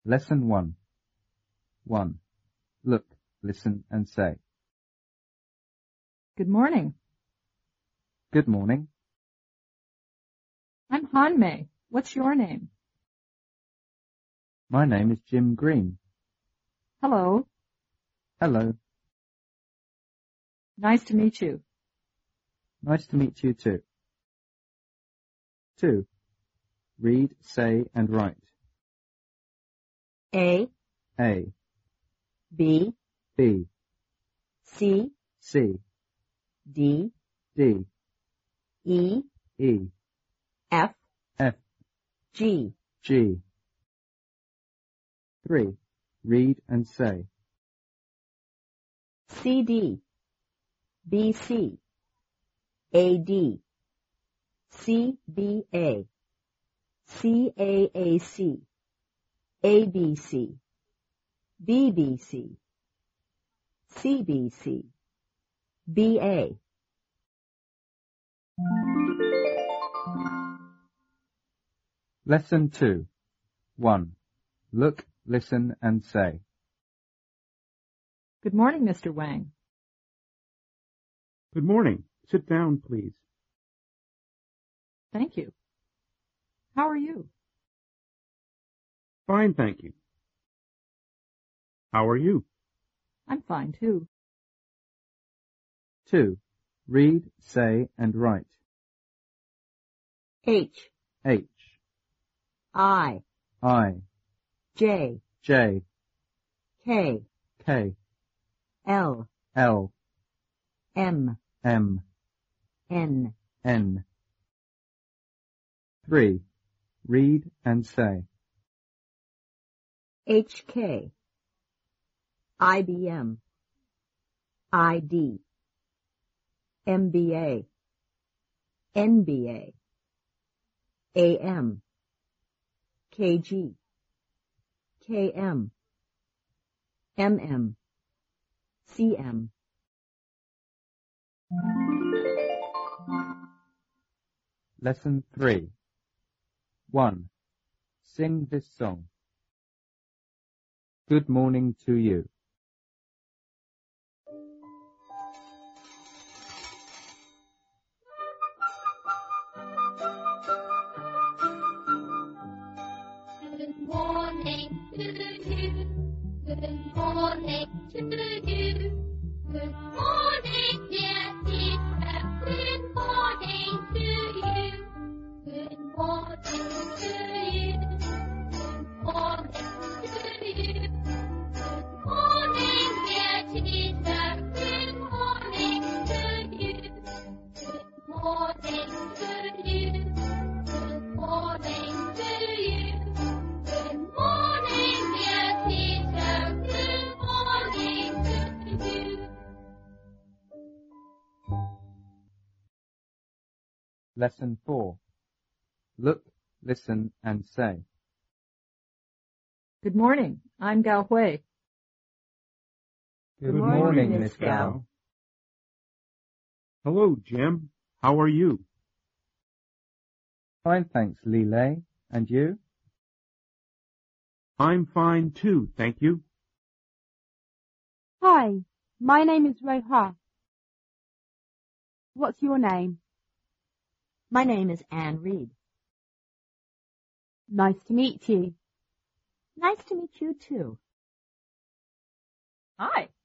Lesson 1. 1. Look, listen and say. Good morning. Good morning. I'm Hanmei. What's your name? My name is Jim Green. Hello. Hello. Nice to meet you. Nice to meet you too. 2. Read, say and write. A, A, B, B, C, C, D, D, E, E, F, F, G. G. 3. Read and say. CD, BC, AD, CBA, CAAC, ABC, BBC, CBC, BA. Lesson 2. 1. Look, listen and say. Good morning, Mr. Wang. Good morning. Sit down, please. Thank you. How are you? Fine, thank you. How are you? I'm fine, too. 2. Read, say and write. H, H, I, I, J, J, K, K, L, L, M, M, N. N. 3. Read and say. HK, IBM, ID, MBA, NBA, AM, KG, KM, MM, CM. Lesson 3. 1. Sing this song. Good morning to you. Good morning to you. Good morning to you. Good morning, dear teacher. Good morning to you. Good morning to you. Good morning to you. Good morning, dear teacher. Good morning to you. Good morning to you. Good morning to you. Good morning, dear teacher. Good morning to you. Lesson 4. Look, listen and say. Good morning. I'm Gao Hui. Good morning, Miss Gao. Hello, Jim. How are you? Fine, thanks, Li Lei. And you? I'm fine too, thank you. Hi, my name is Roha. What's your name? My name is Anne Reed. Nice to meet you. Nice to meet you too. Hi,